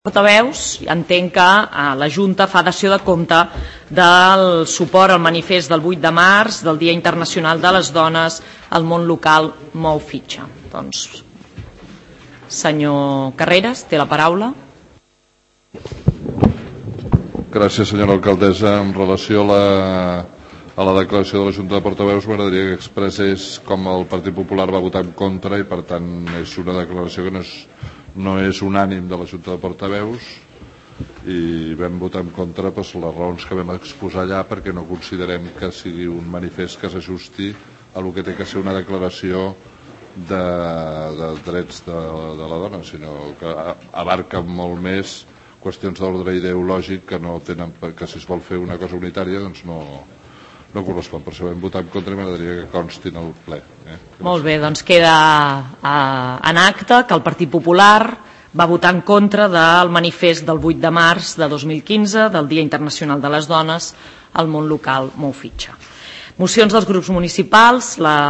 Portaveus, entenc que la Junta fa dació de compte del suport al manifest del 8 de març, del Dia Internacional de les Dones, al món local mou fitxa. Doncs, senyor Carreras, té la paraula. Gràcies, senyora alcaldessa. En relació a la declaració de la Junta de Portaveus, m'agradaria que expressés com el Partit Popular va votar en contra i, per tant, és una declaració que no és unànim de la Junta de Portaveus i vam votar en contra per les raons que vam exposar allà, perquè no considerem que sigui un manifest que s'ajusti a el que té que ser una declaració de drets de la dona, sinó que abarca molt més qüestions d'ordre ideològic que si es vol fer una cosa unitària doncs no correspon. Per això vam votar en contra i m'agradaria que consti en el ple. Molt bé, doncs queda en acte que el Partit Popular va votar en contra del manifest del 8 de març de 2015 del Dia Internacional de les Dones al món local mou fitxa. Mocions dels grups municipals.